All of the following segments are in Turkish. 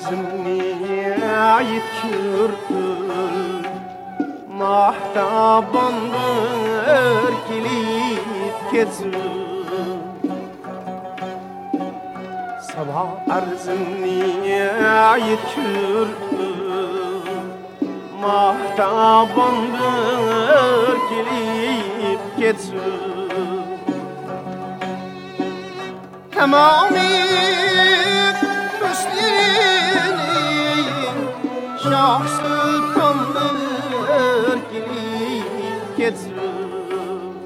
arzımni yetkürtül mahtabandır kilit kezül sabah arzımni yetkürtül mahtabandır kilit kezül tamamı Şah Sultan'dır gelip geçsin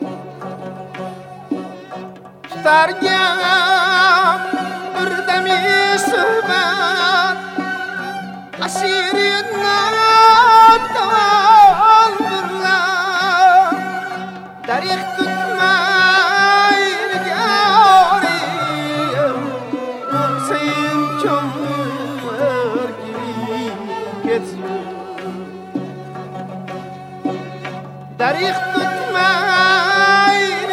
Tutarken bir demi söhbet Asirin nattan burlar Tarih tutmayın gârim Sayın çamur Tarih tutmayın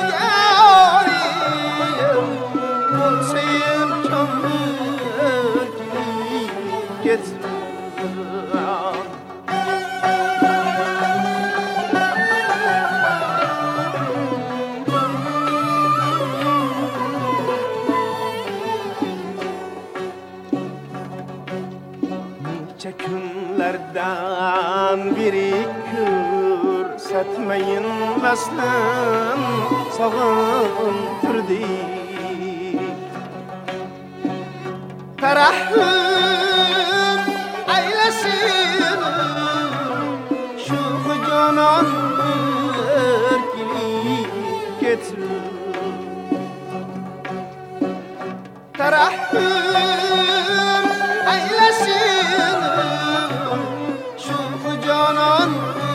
gârim Sayın çamur geçsin Günlerden biri kürsatmayın vaslın sağıntırdı Tarahhüm eylesin şu canan erkili getir Tarahhüm eylesin canan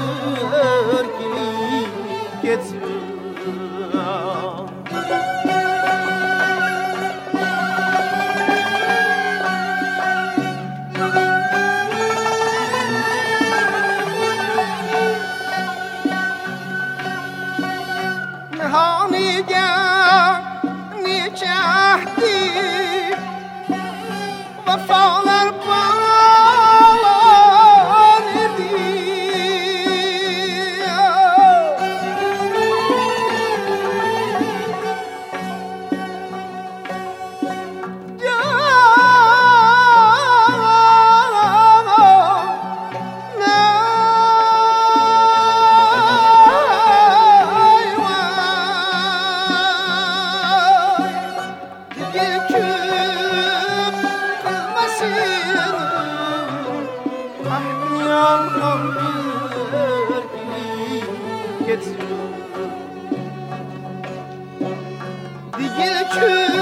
erkini getir Nihaniga nikahdi vefalar Digil